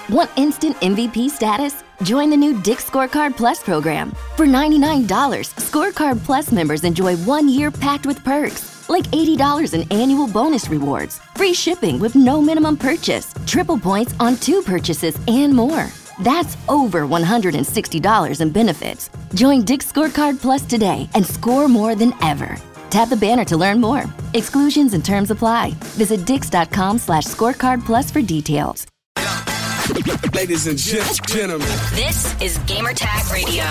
Want instant MVP status? Join the new Dick's Scorecard Plus program. For $99, Scorecard Plus members enjoy 1 year packed with perks, like $80 in annual bonus rewards, free shipping with no minimum purchase, triple points on 2 purchases, and more. That's over $160 in benefits. Join Dick's Scorecard Plus today and score more than ever. Tap the banner to learn more. Exclusions and terms apply. Visit dix.com/scorecard plus for details. Ladies and gentlemen, this is Gamertag Radio.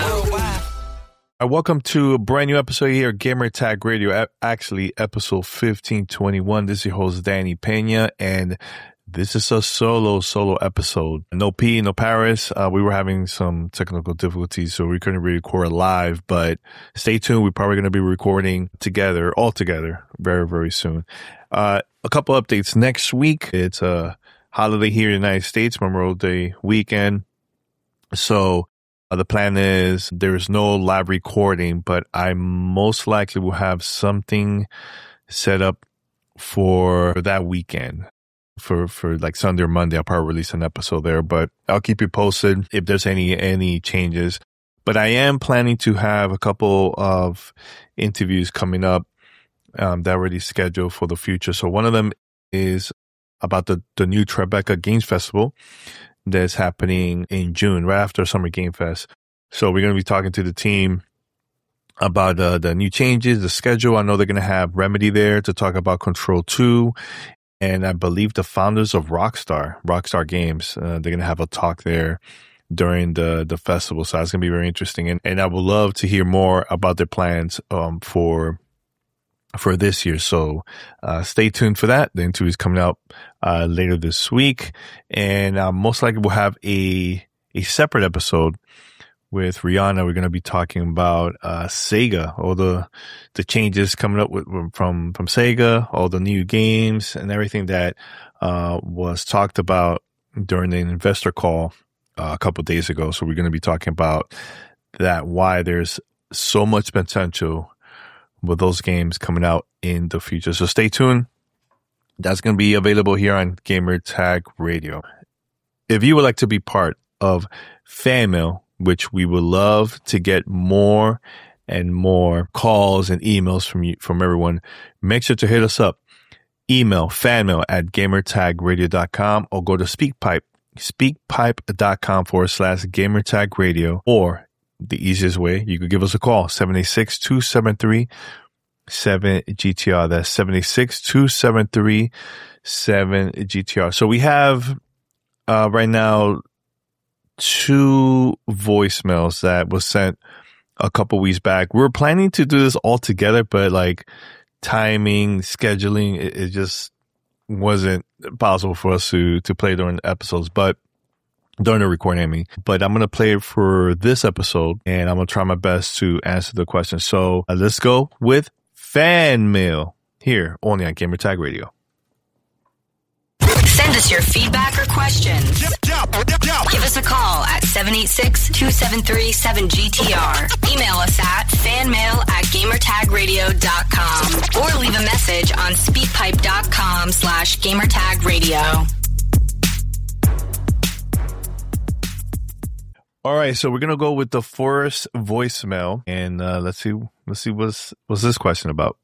Welcome to a brand new episode here at Gamertag Radio, actually episode 1521. This is your host, Danny Pena, and this is a solo episode. No P, no Paris. We were having some technical difficulties, so we couldn't record live, but stay tuned. We're probably going to be recording all together, very, very soon. A couple updates next week. It's a holiday here in the United States, Memorial Day weekend. So the plan is there's no live recording, but I most likely will have something set up for that weekend. For like Sunday or Monday, I'll probably release an episode there, but I'll keep you posted if there's any changes. But I am planning to have a couple of interviews coming up that are already scheduled for the future. So one of them is about the new Tribeca Games Festival that's happening in June, right after Summer Game Fest. So we're going to be talking to the team about the new changes, the schedule. I know they're going to have Remedy there to talk about Control 2. And I believe the founders of Rockstar Games, they're going to have a talk there during the festival. So that's going to be very interesting. And I would love to hear more about their plans for this year. So stay tuned for that. The interview is coming out later this week. And most likely we'll have a separate episode with Rihanna. We're going to be talking about Sega, all the changes coming up from Sega, all the new games and everything that was talked about during the investor call a couple of days ago. So we're going to be talking about that, why there's so much potential with those games coming out in the future. So stay tuned. That's going to be available here on Gamertag Radio. If you would like to be part of Fan Mail, which we would love to get more and more calls and emails from everyone, make sure to hit us up. Email fanmail@gamertagradio.com or go to speakpipe.com/gamertagradio, or the easiest way, you could give us a call, 786-273-7GTR. That's 786-273-7GTR. So we have right now 2 voicemails that was sent a couple weeks back. We were planning to do this all together, but like timing, scheduling, it just wasn't possible for us to play during the episodes, but during the recording, I mean. But I'm going to play it for this episode, and I'm going to try my best to answer the question. So let's go with Fan Mail here only on Gamertag Radio. Send us your feedback or questions. Give us a call at 786-273-7GTR. Email us at fanmail@gamertagradio.com or leave a message on speakpipe.com/gamertagradio. All right, so we're gonna go with the first voicemail, and let's see what's this question about.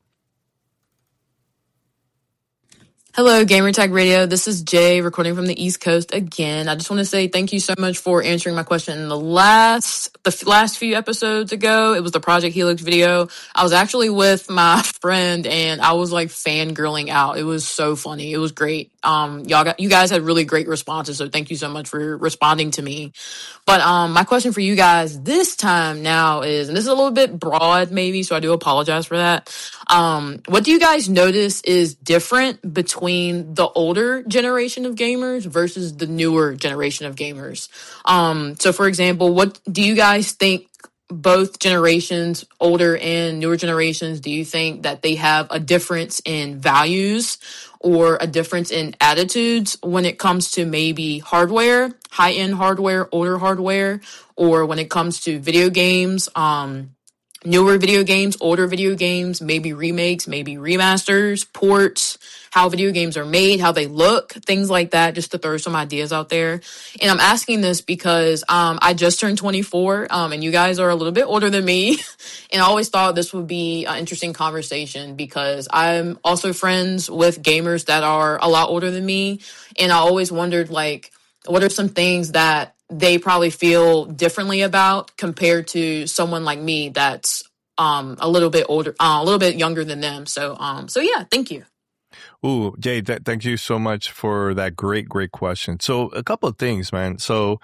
Hello, Gamertag Radio. This is Jay, recording from the East Coast again. I just want to say thank you so much for answering my question in the last few episodes ago. It was the Project Helix video. I was actually with my friend, and I was like fangirling out. It was so funny. It was great. You guys had really great responses, so thank you so much for responding to me. But my question for you guys this time now is, and this is a little bit broad maybe, so I do apologize for that. What do you guys notice is different between the older generation of gamers versus the newer generation of gamers? So for example, what do you guys think both generations, older and newer generations, do you think that they have a difference in values or a difference in attitudes when it comes to maybe hardware, high-end hardware, older hardware, or when it comes to video games, newer video games, older video games, maybe remakes, maybe remasters, ports, how video games are made, how they look, things like that, just to throw some ideas out there. And I'm asking this because I just turned 24, and you guys are a little bit older than me. And I always thought this would be an interesting conversation because I'm also friends with gamers that are a lot older than me. And I always wondered, like, what are some things that they probably feel differently about compared to someone like me that's a little bit older, a little bit younger than them. So yeah, thank you. Ooh, Jay, thank you so much for that great question. So a couple of things, man. So,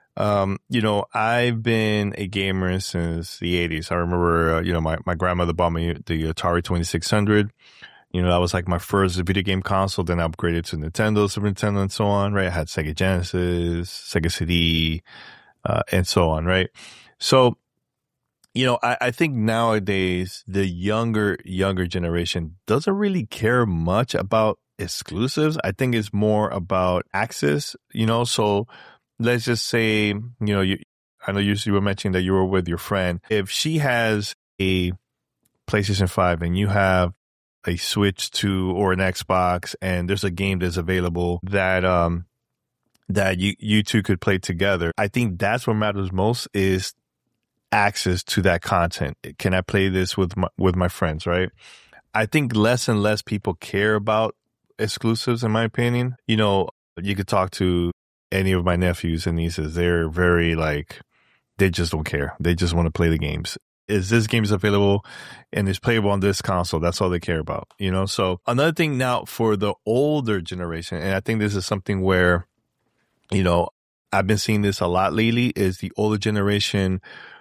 I've been a gamer since the 80s. I remember, my grandmother bought me the Atari 2600. That was like my first video game console. Then I upgraded to Nintendo, Super Nintendo, and so on, right? I had Sega Genesis, Sega CD, and so on, right? So, I think nowadays the younger generation doesn't really care much about exclusives. I think it's more about access, So let's just say, I know you were mentioning that you were with your friend. If she has a PlayStation 5 and you have a Switch 2 or an Xbox, and there's a game that's available that you two could play together. I think that's what matters most is access to that content. Can I play this with my friends, right? I think less and less people care about exclusives, in my opinion. You could talk to any of my nephews and nieces. They're very they just don't care. They just want to play the games. Is this game is available and is playable on this console? That's all they care about, So another thing now for the older generation, and I think this is something where, I've been seeing this a lot lately, is the older generation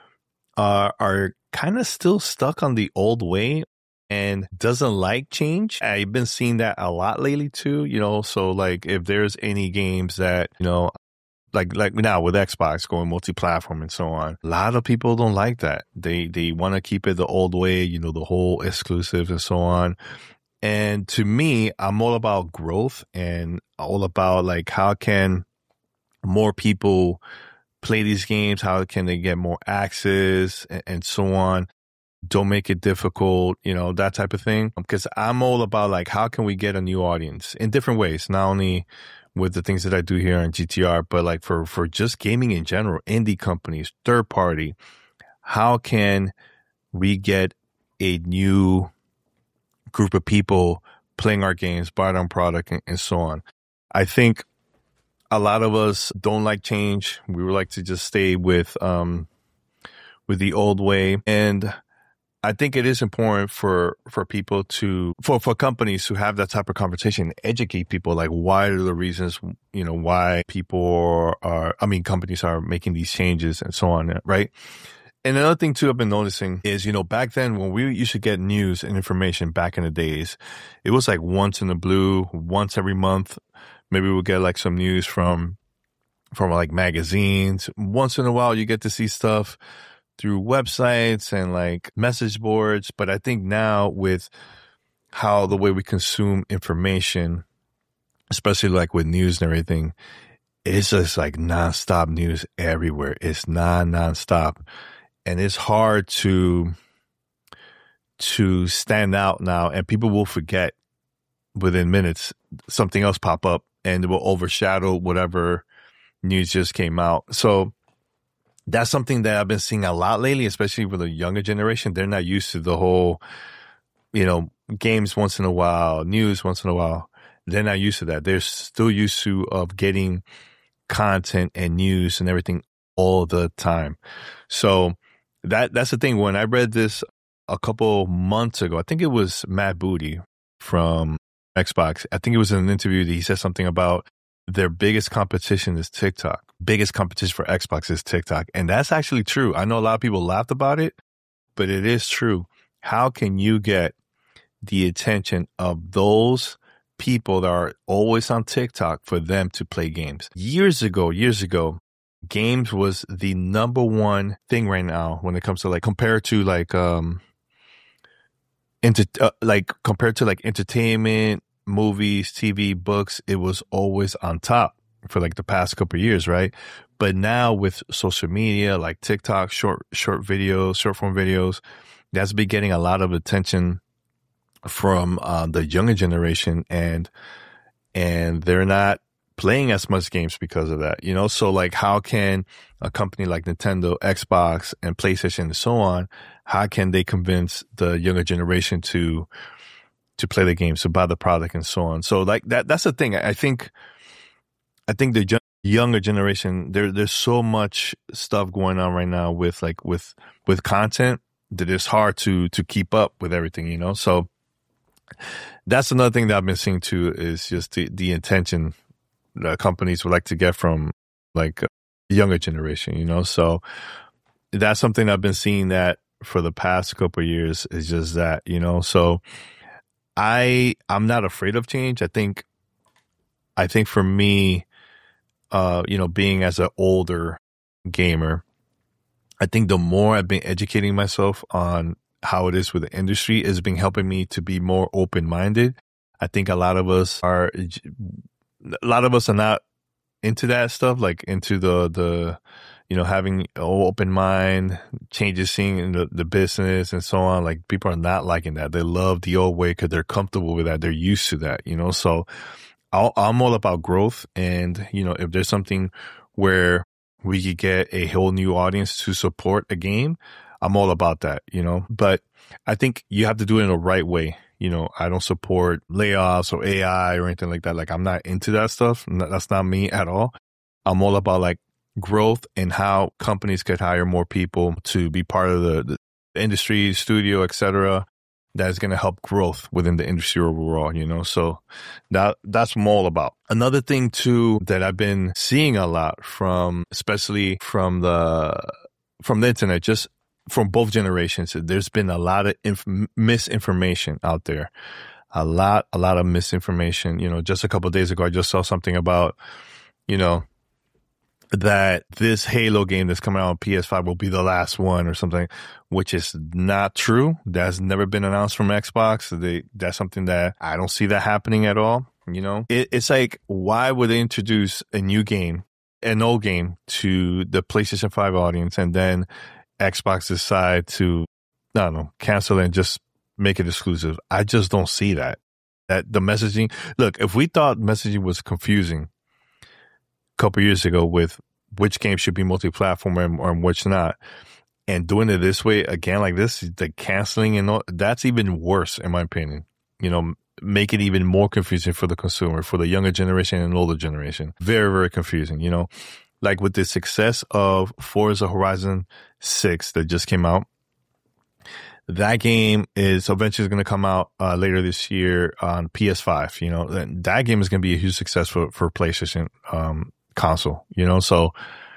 are kind of still stuck on the old way and doesn't like change. I've been seeing that a lot lately too, So if there's any games that, like now with Xbox going multi-platform and so on, a lot of people don't like that. They want to keep it the old way, the whole exclusives and so on. And to me, I'm all about growth and all about how can more people play these games? How can they get more access and so on? Don't make it difficult, that type of thing. Because I'm all about how can we get a new audience in different ways, not only with the things that I do here on GTR, but for just gaming in general, indie companies, third party, how can we get a new group of people playing our games, buying our product, and so on? I think a lot of us don't like change. We would like to just stay with the old way. And I think it is important for people for companies to have that type of conversation, educate people, why are the reasons, why companies are making these changes and so on, right? And another thing too I've been noticing is, back then when we used to get news and information back in the days, it was once in the blue, once every month. Maybe we'll get some news from magazines. Once in a while you get to see stuff through websites and message boards. But I think now with how the way we consume information, especially with news and everything, it's just nonstop news everywhere. It's nonstop. And it's hard to stand out now, and people will forget within minutes something else pop up and it will overshadow whatever news just came out. So that's something that I've been seeing a lot lately, especially with the younger generation. They're not used to the whole, games once in a while, news once in a while. They're not used to that. They're still used to of getting content and news and everything all the time. So that's the thing. When I read this a couple months ago, I think it was Matt Booty from Xbox. I think it was in an interview that he said something about their biggest competition is TikTok. Biggest competition for Xbox is TikTok. And that's actually true. I know a lot of people laughed about it, but it is true. How can you get the attention of those people that are always on TikTok for them to play games? Years ago, games was the number one thing right now when it comes to compared to entertainment, movies, TV, books. It was always on top for the past couple of years, right? But now with social media like TikTok, short form videos, that's been getting a lot of attention from the younger generation, and they're not playing as much games because of that, you know? So like, how can a company like Nintendo, Xbox, and PlayStation and so on, how can they convince the younger generation to play the games, to buy the product and so on? So like that's the thing. I think the younger generation, there's so much stuff going on right now with content that it's hard to keep up with everything, you know? So that's another thing that I've been seeing too, is just the intention that companies would like to get from like the younger generation, you know? So that's something I've been seeing that for the past couple of years, is just that, you know? So I'm not afraid of change. I think for me, you know, being as an older gamer, I think the more I've been educating myself on how it is with the industry, has been helping me to be more open-minded. I think a lot of us are not into that stuff, like into the you know, having an open mind, changes seeing in the business and so on. Like, people are not liking that. They love the old way because they're comfortable with that. They're used to that, you know? So I'm all about growth. And, you know, if there's something where we could get a whole new audience to support a game, I'm all about that, you know? But I think you have to do it in the right way. You know, I don't support layoffs or AI or anything like that. Like, I'm not into that stuff. That's not me at all. I'm all about like growth and how companies could hire more people to be part of the industry, studio, etc. That's going to help growth within the industry overall, you know? So that's what I'm all about. Another thing too that I've been seeing a lot especially from the internet, just from both generations, there's been a lot of misinformation out there. A lot of misinformation. You know, just a couple of days ago, I just saw something about, you know, that this Halo game that's coming out on PS5 will be the last one or something, which is not true. That's never been announced from Xbox. That's something that I don't see that happening at all. You know, it's like, why would they introduce a new game, an old game, to the PlayStation 5 audience, and then Xbox decide to, I don't know, cancel it and just make it exclusive? I just don't see that. That the messaging, look, if we thought messaging was confusing a couple years ago with which game should be multi-platform and which not, and doing it this way again, like this, the canceling and all, that's even worse in my opinion. You know, make it even more confusing for the consumer, for the younger generation and older generation. Very, very confusing, you know? Like with the success of Forza Horizon 6 that just came out, that game is eventually going to come out later this year on PS5, you know? That game is going to be a huge success for PlayStation console, you know? So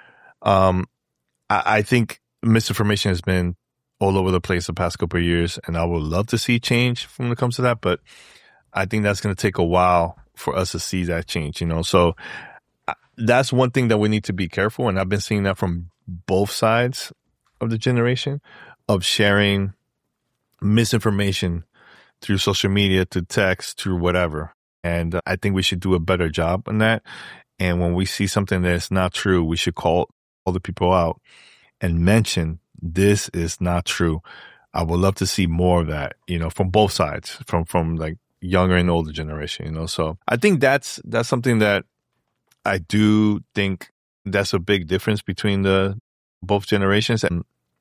I think misinformation has been all over the place the past couple of years, and I would love to see change when it comes to that, but I think that's going to take a while for us to see that change, you know? So that's one thing that we need to be careful, and I've been seeing that from both sides of the generation, of sharing misinformation through social media, to text, through whatever. And I think we should do a better job on that. And when we see something that's not true, we should call the people out and mention, this is not true. I would love to see more of that, you know, from both sides, from like younger and older generation, you know? So I think that's something that I do think that's a big difference between the both generations. And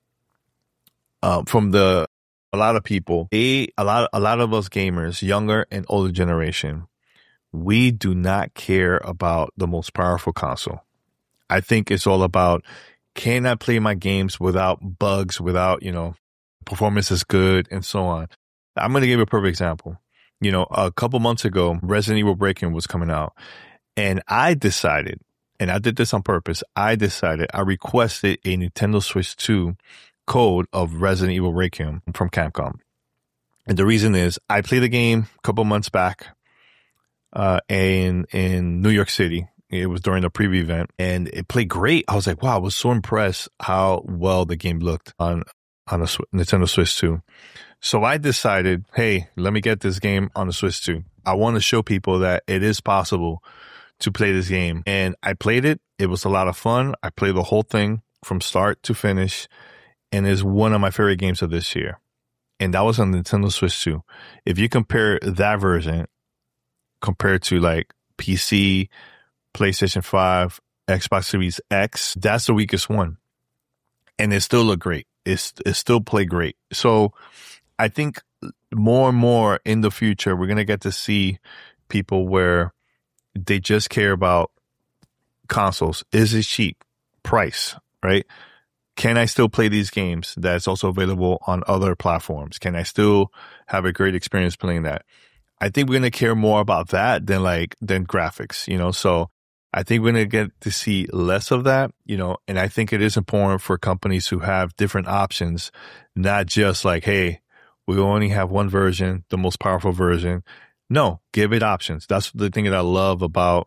from a lot of people, a lot of us gamers, younger and older generation, we do not care about the most powerful console. I think it's all about, can I play my games without bugs, without, you know, performance is good and so on. I'm going to give you a perfect example. You know, a couple months ago, Resident Evil Requiem was coming out, and I decided, and I did this on purpose, I requested a Nintendo Switch 2 code of Resident Evil Requiem from Capcom. And the reason is, I played the game a couple months back in New York City. It was during a preview event, and it played great. I was like, wow, I was so impressed how well the game looked on a Nintendo Switch 2. So I decided, hey, let me get this game on the Switch 2. I want to show people that it is possible to play this game. And I played it. It was a lot of fun. I played the whole thing from start to finish. And it's one of my favorite games of this year. And that was on Nintendo Switch 2. If you compare that version compared to like PC, PlayStation 5, Xbox Series X, that's the weakest one. And it still looked great. It still played great. So I think more and more in the future, we're going to get to see people where they just care about consoles. Is it cheap? Price, right? Can I still play these games that's also available on other platforms? Can I still have a great experience playing that? I think we're going to care more about that than graphics, you know? So I think we're going to get to see less of that, you know, and I think it is important for companies who have different options, not just like, hey, we only have one version, the most powerful version. No, give it options. That's the thing that I love about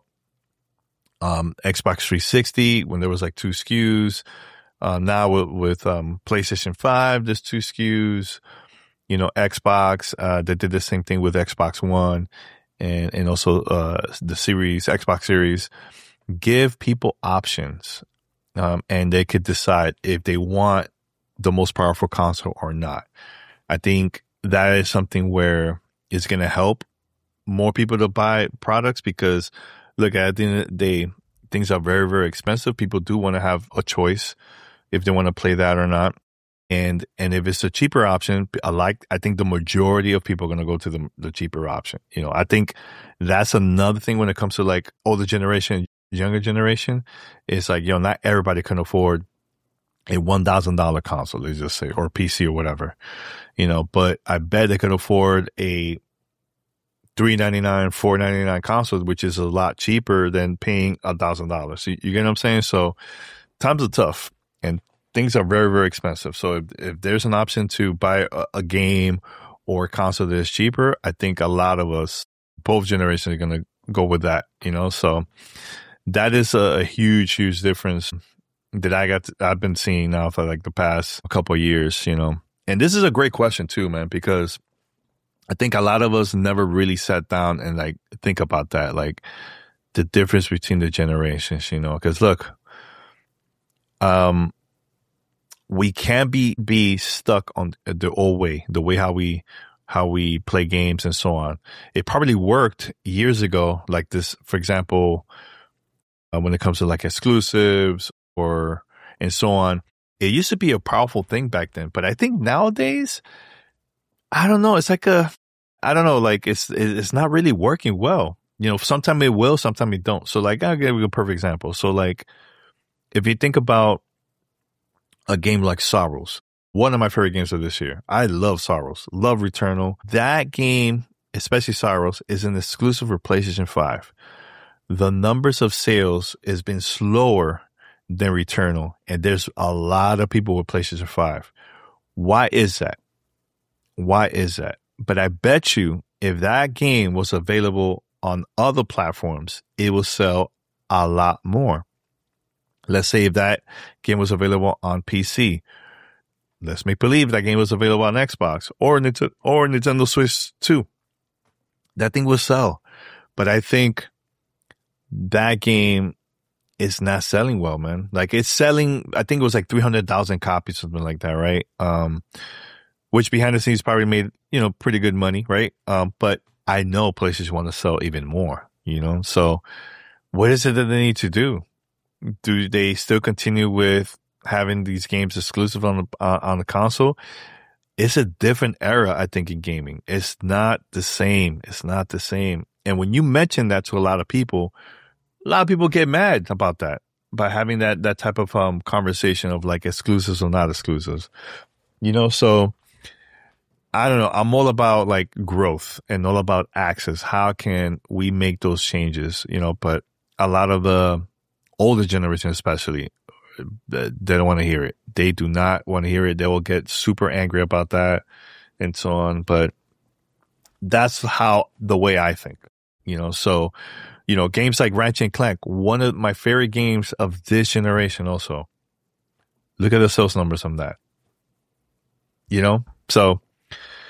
Xbox 360 when there was like 2 SKUs. Now with PlayStation 5, there's 2 SKUs. You know, Xbox, they did the same thing with Xbox One and also the series, Xbox Series. Give people options, and they could decide if they want the most powerful console or not. I think that is something where it's going to help more people to buy products because, look, at the end of the day, things are very, very expensive. People do want to have a choice if they want to play that or not. And if it's a cheaper option, I think the majority of people are going to go to the cheaper option. You know, I think that's another thing when it comes to like older generation, younger generation. It's like, not everybody can afford a $1,000 console, let's just say, or PC or whatever, you know, but I bet they could afford a $399, $499 console, which is a lot cheaper than paying $1,000. You get what I'm saying? So times are tough and things are very, very expensive. So if there's an option to buy a game or a console that is cheaper, I think a lot of us, both generations, are going to go with that, you know? So that is a huge, huge difference that I've been seeing now for like the past couple of years, you know? And this is a great question too, man, because I think a lot of us never really sat down and like think about that, like the difference between the generations, you know? Because look, we can't be stuck on the old way, the way how we play games and so on. It probably worked years ago, like this, for example, when it comes to like exclusives and so on. It used to be a powerful thing back then, but I think nowadays, I don't know. It's like it's not really working well. You know, sometimes it will, sometimes it don't. So like, I'll give you a perfect example. So like, if you think about a game like Sorrows, one of my favorite games of this year. I love Sorrows, love Returnal. That game, especially Sorrows, is an exclusive for PlayStation 5. The numbers of sales has been slower than Returnal, and there's a lot of people with PlayStation 5. Why is that? But I bet you if that game was available on other platforms, it will sell a lot more. Let's say if that game was available on PC, let's make believe that game was available on Xbox or Nintendo Switch 2. That thing will sell. But I think that game is not selling well, man. Like it's selling, I think it was like 300,000 copies, something like that, right? Which behind the scenes probably made, pretty good money, right? But I know PlayStation want to sell even more, So what is it that they need to do? Do they still continue with having these games exclusive on the console? It's a different era, I think, in gaming. It's not the same. And when you mention that to a lot of people get mad about that, by having that type of conversation of like exclusives or not exclusives. So I don't know. I'm all about like growth and all about access. How can we make those changes? But a lot of the older generation especially, they don't want to hear it. They do not want to hear it. They will get super angry about that and so on. But that's the way I think, So, games like Ratchet & Clank, one of my favorite games of this generation also. Look at the sales numbers on that. So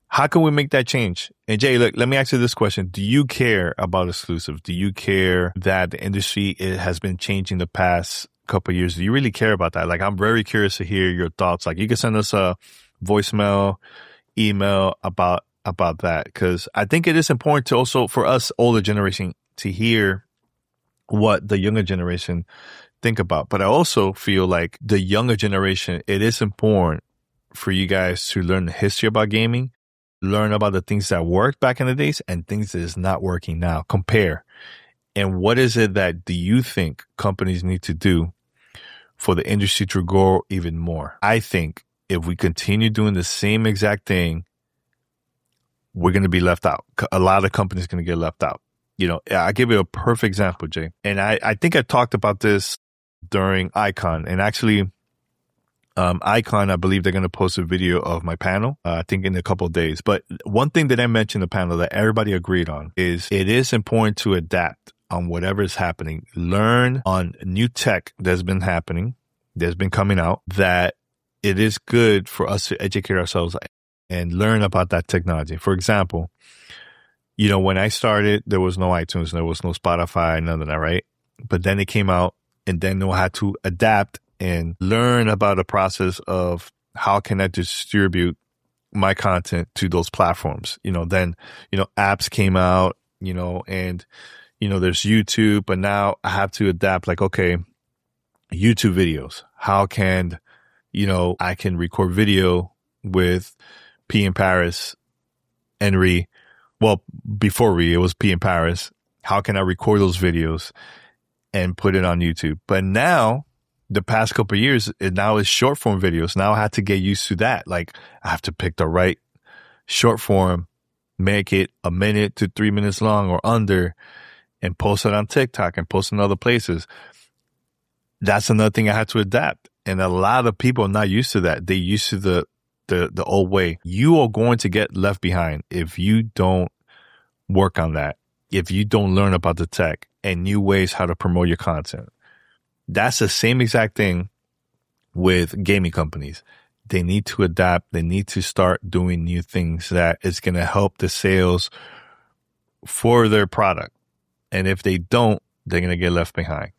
How can we make that change? And Jay, look, let me ask you this question. Do you care about exclusive? Do you care that the industry has been changing the past couple of years? Do you really care about that? Like, I'm very curious to hear your thoughts. Like, you can send us a voicemail, email about that, because I think it is important to also, for us older generation, to hear what the younger generation think about. But I also feel like the younger generation, it is important for you guys to learn the history about gaming, learn about the things that worked back in the days and things that is not working now. Compare. And what is it that do you think companies need to do for the industry to grow even more? I think if we continue doing the same exact thing, we're going to be left out. A lot of companies are going to get left out. You know, I'll give you a perfect example, Jay. And I think I talked about this during Icon. And actually, Icon, I believe they're going to post a video of my panel, I think in a couple of days. But one thing that I mentioned in the panel that everybody agreed on is it is important to adapt on whatever is happening. Learn on new tech that's been happening, that's been coming out, that it is good for us to educate ourselves and learn about that technology. For example, you know, when I started, there was no iTunes, there was no Spotify, none of that, right? But then it came out, and then I had to adapt and learn about the process of how can I distribute my content to those platforms. You know, then, you know, apps came out, you know, and, you know, there's YouTube, but now I have to adapt, like, okay, YouTube videos. How can, you know, I can record video with P in Paris and Ree. Well, before Ree, it was P in Paris. How can I record those videos and put it on YouTube? But now, the past couple of years, now it's short form videos. Now I have to get used to that. Like, I have to pick the right short form, make it 1 minute to 3 minutes long or under, and post it on TikTok and post in other places. That's another thing I had to adapt. And a lot of people are not used to that. They're used to the old way. You are going to get left behind if you don't work on that, if you don't learn about the tech and new ways how to promote your content. That's the same exact thing with gaming companies. They need to adapt. They need to start doing new things that is going to help the sales for their product. And if they don't, they're going to get left behind.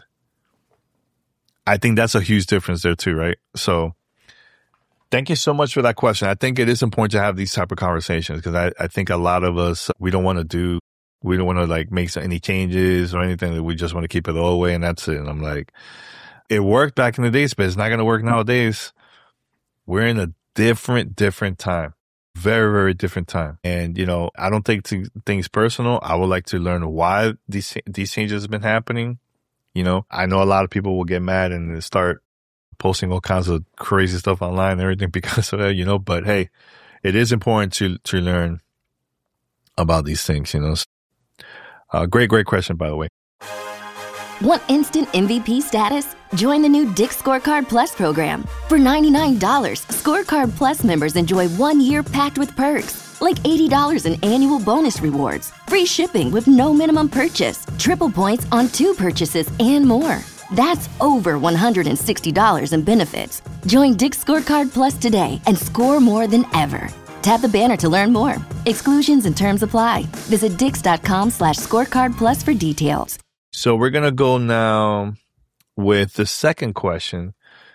I think that's a huge difference there too, right? So thank you so much for that question. I think it is important to have these type of conversations because I think a lot of us, we don't want to like make any changes or anything. We just want to keep it the old way and that's it. And I'm like, it worked back in the days, but it's not going to work nowadays. We're in a different time. Very, very different time. And, you know, I don't take things personal. I would like to learn why these changes have been happening. You know, I know a lot of people will get mad and start posting all kinds of crazy stuff online and everything because of that, you know, but hey, it is important to learn about these things, you know. Great question, by the way. Want instant MVP status? Join the new Dick's Scorecard Plus program. For $99, Scorecard Plus members enjoy 1 year packed with perks, like $80 in annual bonus rewards, free shipping with no minimum purchase, triple points on 2 purchases, and more. That's over $160 in benefits. Join Dick's Scorecard Plus today and score more than ever. Tap the banner to learn more. Exclusions and terms apply. Visit Dix.com/scorecard plus for details. So we're going to go now with the second question.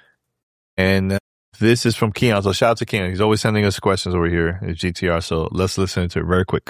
And this is from Keon. So shout out to Keon. He's always sending us questions over here at GTR. So let's listen to it very quick.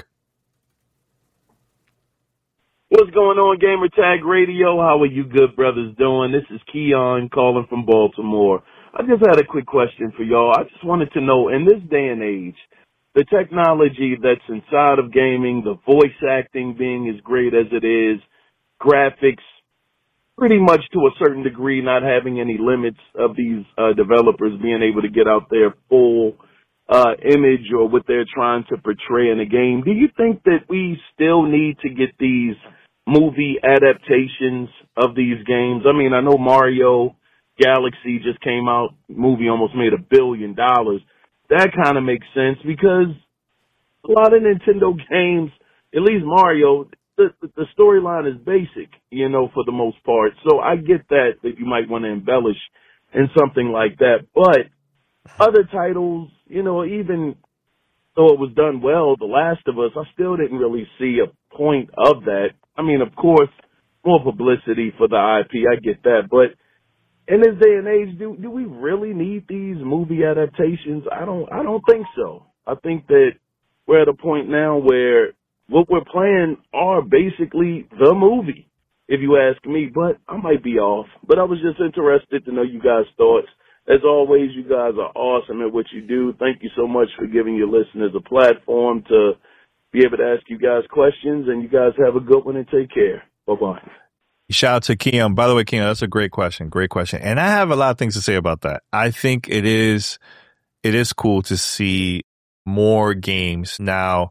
What's going on, Gamer Tag Radio? How are you good brothers doing? This is Keon calling from Baltimore. I just had a quick question for y'all. I just wanted to know, in this day and age, the technology that's inside of gaming, the voice acting being as great as it is, graphics, pretty much to a certain degree, not having any limits of these developers being able to get out their full image or what they're trying to portray in a game. Do you think that we still need to get these movie adaptations of these games? I mean, I know Mario Galaxy just came out, movie almost made $1 billion. That kind of makes sense because a lot of Nintendo games, at least Mario, the storyline is basic, you know, for the most part. So I get that you might want to embellish in something like that. But other titles, you know, even though it was done well, The Last of Us, I still didn't really see a point of that. I mean, of course, more publicity for the IP, I get that, but in this day and age, do we really need these movie adaptations? I don't think so. I think that we're at a point now where what we're playing are basically the movie, if you ask me, but I might be off. But I was just interested to know you guys' thoughts. As always, you guys are awesome at what you do. Thank you so much for giving your listeners a platform to be able to ask you guys questions, and you guys have a good one and take care. Bye-bye. Shout out to Keon. By the way, Keon, that's a great question. Great question. And I have a lot of things to say about that. I think it is cool to see more games now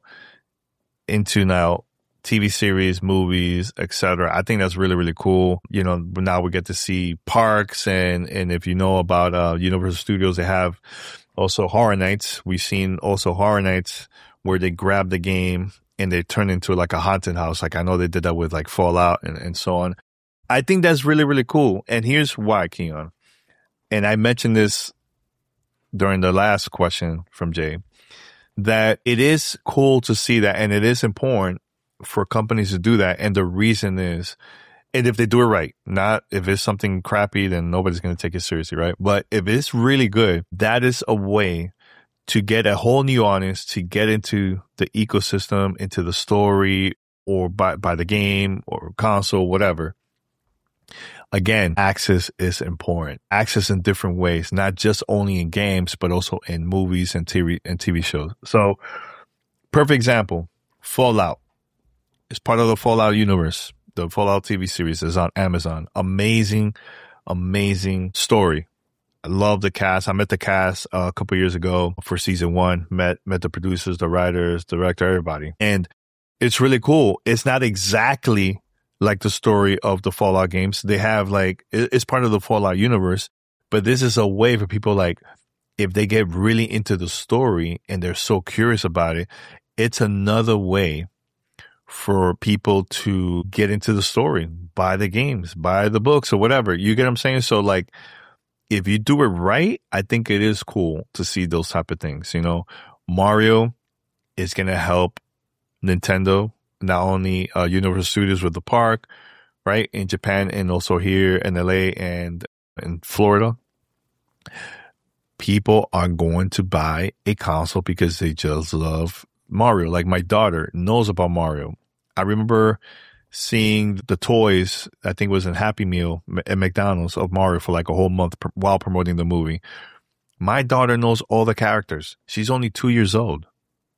into TV series, movies, etc. I think that's really, really cool. You know, now we get to see parks and if you know about Universal Studios, they have also Horror Nights. We've seen also Horror Nights where they grab the game and they turn into like a haunted house. Like I know they did that with like Fallout and so on. I think that's really, really cool. And here's why, Keon. And I mentioned this during the last question from Jay, that it is cool to see that. And it is important for companies to do that. And the reason is, and if they do it right, not if it's something crappy, then nobody's going to take it seriously, right? But if it's really good, that is a way to get a whole new audience to get into the ecosystem, into the story, or by the game or console, whatever. Again, access is important. Access in different ways, not just only in games, but also in movies and TV shows. So, perfect example, Fallout. It's part of the Fallout universe. The Fallout TV series is on Amazon. Amazing, amazing story. I love the cast. I met the cast a couple years ago for season 1. Met the producers, the writers, director, everybody. And it's really cool. It's not exactly like the story of the Fallout games. They have it's part of the Fallout universe, but this is a way for people if they get really into the story and they're so curious about it, it's another way for people to get into the story, buy the games, buy the books or whatever. You get what I'm saying? So if you do it right, I think it is cool to see those type of things. You know, Mario is going to help Nintendo, not only Universal Studios with the park, right, in Japan and also here in LA and in Florida. People are going to buy a console because they just love Mario. Like my daughter knows about Mario. I remember seeing the toys, I think it was in Happy Meal at McDonald's, of Mario for like a whole month while promoting the movie. My daughter knows all the characters. She's only 2 years old.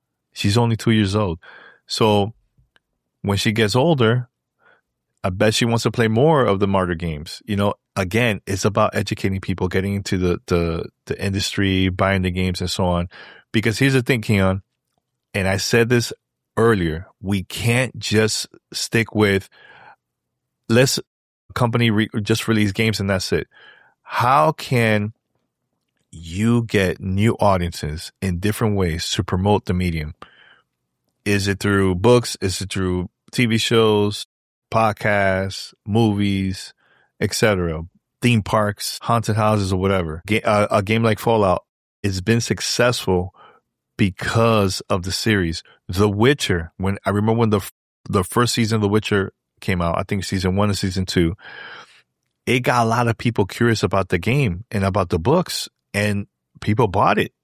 So when she gets older, I bet she wants to play more of the Mario games. You know, again, it's about educating people, getting into the industry, buying the games and so on. Because here's the thing, Keon, and I said this earlier, we can't just stick with let's company just release games and that's it. How can you get new audiences in different ways to promote the medium? Is it through books? Is it through TV shows, podcasts, movies, etc., theme parks, haunted houses, or whatever? A game like Fallout has been successful because of the series. The Witcher, I remember when the first season of The Witcher came out, I think season 1 and season 2, it got a lot of people curious about the game and about the books, and people bought it.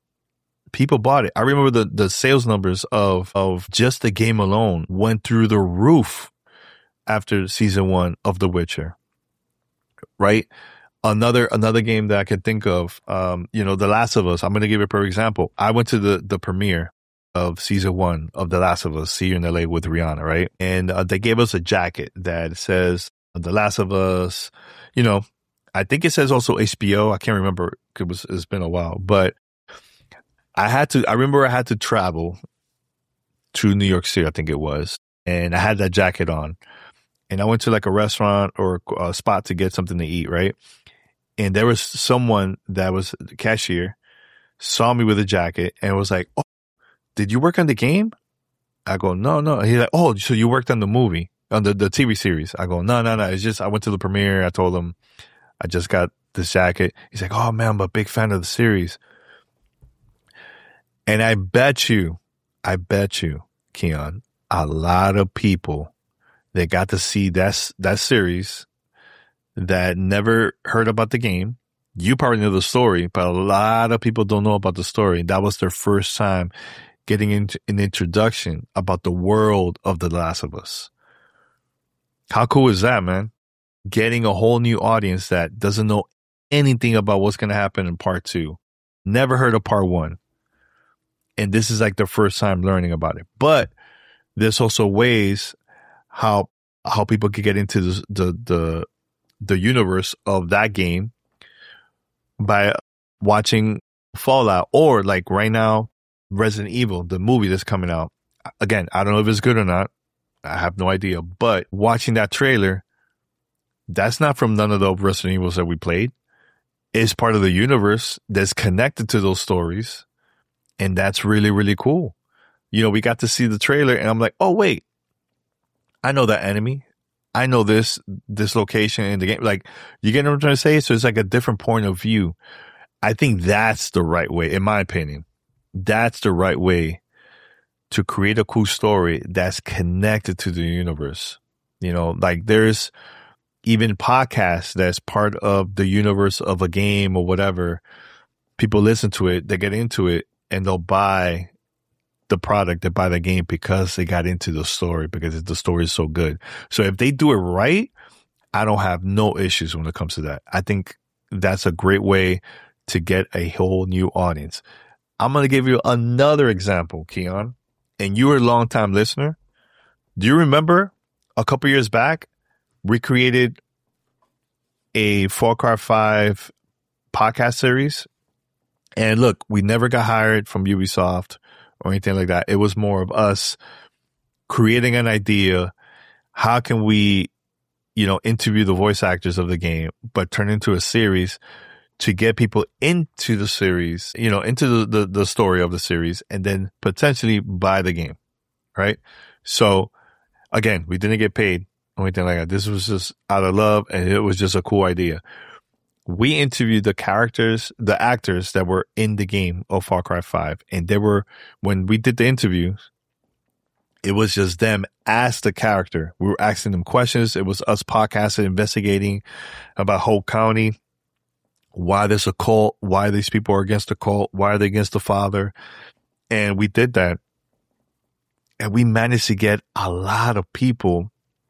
I remember the sales numbers of just the game alone went through the roof after season 1 of The Witcher, right? Another game that I can think of, The Last of Us. I'm going to give you a perfect example. I went to the premiere of season 1 of The Last of Us here in LA with Rihanna, right? And they gave us a jacket that says The Last of Us. You know, I think it says also HBO. I can't remember. It's been a while, but I remember I had to travel to New York City, I think it was, and I had that jacket on. And I went to like a restaurant or a spot to get something to eat, right? And there was someone that was the cashier, saw me with a jacket and was like, "Oh, did you work on the game?" I go, No. He's like, "Oh, so you worked on the movie, on the TV series?" I go, No. It's just, I went to the premiere. I told him I just got this jacket. He's like, "Oh man, I'm a big fan of the series." And I bet you I bet you, Keon, a lot of people that got to see that series that never heard about the game. You probably know the story, but a lot of people don't know about the story. That was their first time getting into an introduction about the world of The Last of Us. How cool is that, man? Getting a whole new audience that doesn't know anything about what's going to happen in part 2. Never heard of part 1. And this is like the first time learning about it. But there's also ways how people could get into the universe of that game by watching Fallout, or like right now, Resident Evil, the movie that's coming out. Again, I don't know if it's good or not. I have no idea. But watching that trailer, that's not from none of the Resident Evils that we played. It's part of the universe that's connected to those stories. And that's really, really cool. You know, we got to see the trailer and I'm like, oh, wait, I know that enemy. I know this location in the game. Like, you get what I'm trying to say? So it's like a different point of view. I think that's the right way, in my opinion. That's the right way to create a cool story that's connected to the universe. You know, like there's even podcasts that's part of the universe of a game or whatever. People listen to it, they get into it, and they'll buy the product, they buy the game because they got into the story, because the story is so good. So if they do it right, I don't have no issues when it comes to that. I think that's a great way to get a whole new audience. I'm going to give you another example, Keon, and you were a long-time listener. Do you remember a couple years back, we created a Far Cry 5 podcast series? And look, we never got hired from Ubisoft or anything like that. It was more of us creating an idea. How can we, interview the voice actors of the game, but turn into a series to get people into the series, into the story of the series, and then potentially buy the game, right? So again, we didn't get paid or anything like that. This was just out of love, and it was just a cool idea. We interviewed the actors that were in the game of Far Cry 5. And when we did the interviews, it was just them as the character. We were asking them questions. It was us podcasting, investigating about Hope County, why there's a cult, why these people are against the cult, why are they against the father. And we did that. And we managed to get a lot of people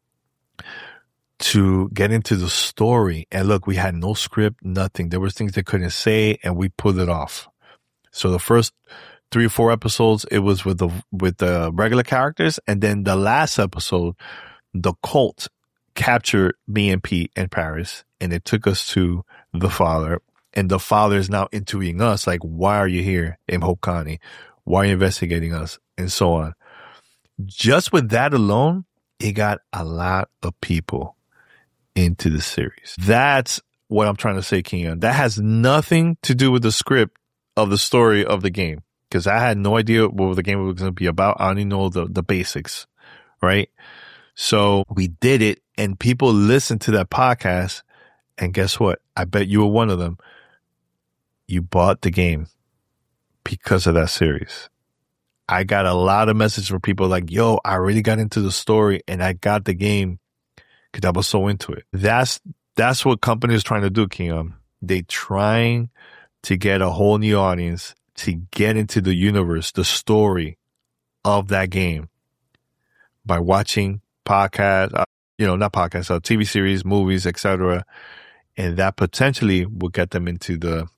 to get into the story. And look, we had no script, nothing. There were things they couldn't say, and we pulled it off. So the first 3 or 4 episodes, it was with the regular characters, and then the last episode, the cult captured me and Pete in Paris, and it took us to the father. And the father is now interviewing us, like, why are you here in Hope County? Why are you investigating us? And so on. Just with that alone, it got a lot of people into the series. That's what I'm trying to say, Keon. That has nothing to do with the script of the story of the game, because I had no idea what the game was going to be about. I only know the basics, right? So we did it, and people listened to that podcast, and guess what? I bet you were one of them. You bought the game because of that series. I got a lot of messages from people like, yo, I really got into the story, and I got the game because I was so into it. That's what companies are trying to do, Keon. They trying to get a whole new audience to get into the universe, the story of that game by watching podcasts, not podcasts, TV series, movies, etc. And that potentially will get them into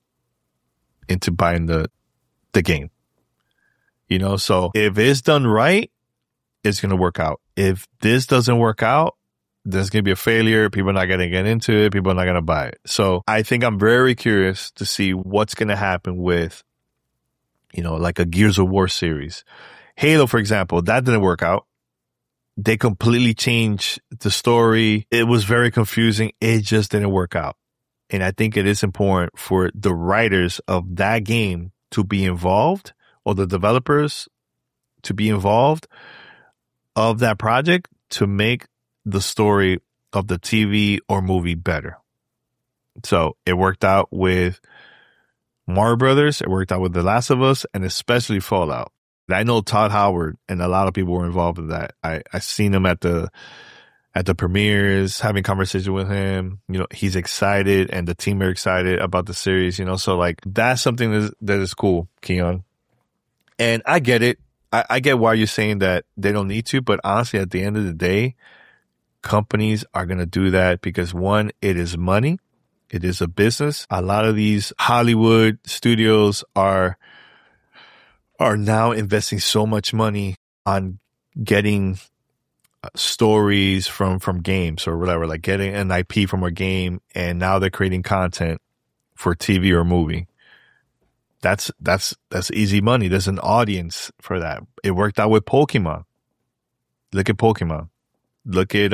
buying the game. So if it's done right, it's going to work out. If this doesn't work out, there's going to be a failure. People are not going to get into it. People are not going to buy it. So I think I'm very curious to see what's going to happen with, like a Gears of War series. Halo, for example, that didn't work out. They completely changed the story. It was very confusing. It just didn't work out. And I think it is important for the writers of that game to be involved, or the developers to be involved of that project to make the story of the TV or movie better. So it worked out with Mario Brothers. It worked out with The Last of Us, and especially Fallout. I know Todd Howard and a lot of people were involved in that. I seen him at the premieres, having conversation with him. You know, he's excited and the team are excited about the series, you know, so like that's something that is cool, Keon. And I get it. I get why you're saying that they don't need to, but honestly, at the end of the day, companies are going to do that because one, it is money. It is a business. A lot of these Hollywood studios are now investing so much money on getting stories from games or whatever, like getting an IP from a game, and now they're creating content for TV or movie. That's easy money. There's an audience for that. It worked out with Pokemon. Look at Pokemon. Look at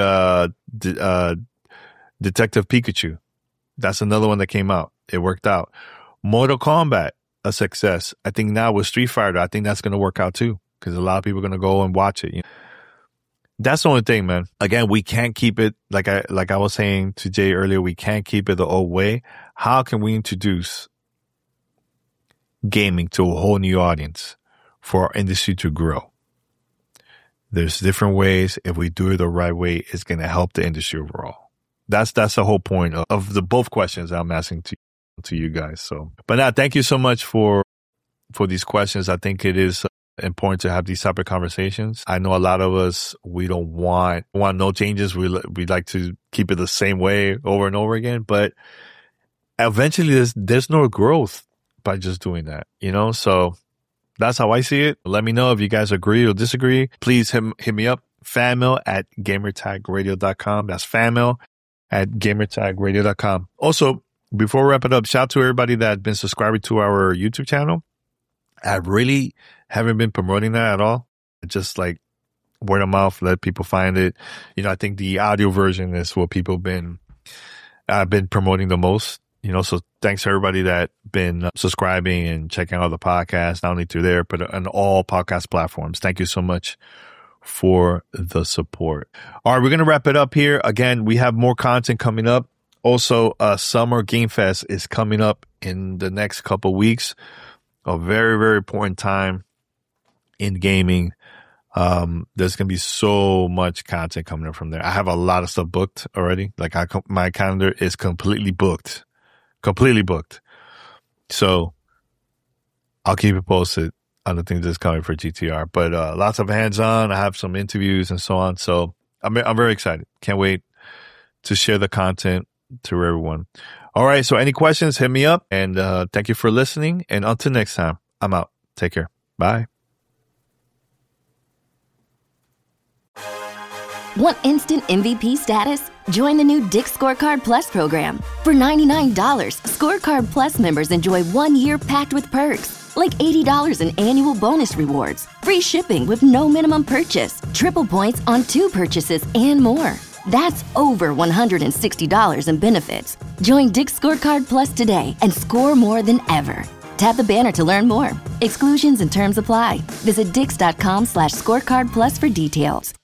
Detective Pikachu. That's another one that came out. It worked out. Mortal Kombat, a success. I think now with Street Fighter, I think that's going to work out too, because a lot of people are going to go and watch it. You know? That's the only thing, man. Again, we can't keep it like I was saying to Jay earlier. We can't keep it the old way. How can we introduce gaming to a whole new audience for our industry to grow? There's different ways. If we do it the right way, it's going to help the industry overall. That's the whole point of the both questions I'm asking to you guys. So, but now, thank you so much for these questions. I think it is important to have these type of conversations. I know a lot of us, we don't want no changes. We like to keep it the same way over and over again, but eventually there's no growth by just doing that, you know? So that's how I see it. Let me know if you guys agree or disagree. Please hit me up, fanmail@gamertagradio.com. That's fanmail@gamertagradio.com. Also, before we wrap it up, shout out to everybody that's been subscribing to our YouTube channel. I really haven't been promoting that at all. Just like word of mouth, let people find it. You know, I think the audio version is what people been promoting the most. You know, so thanks to everybody that been subscribing and checking out the podcast, not only through there, but on all podcast platforms. Thank you so much for the support. All right, we're going to wrap it up here. Again, we have more content coming up. Also, Summer Game Fest is coming up in the next couple weeks. A very, very important time in gaming. There's going to be so much content coming up from there. I have a lot of stuff booked already. Like my calendar is completely booked. So I'll keep you posted on the things that's coming for GTR, but lots of hands-on. I have some interviews and so on. So I'm very excited. Can't wait to share the content to everyone. All right. So any questions, hit me up, and thank you for listening. And until next time, I'm out. Take care. Bye. Want instant MVP status? Join the new Dick's Scorecard Plus program. For $99, Scorecard Plus members enjoy 1 year packed with perks, like $80 in annual bonus rewards, free shipping with no minimum purchase, triple points on 2 purchases, and more. That's over $160 in benefits. Join Dick's Scorecard Plus today and score more than ever. Tap the banner to learn more. Exclusions and terms apply. Visit dix.com/scorecard plus for details.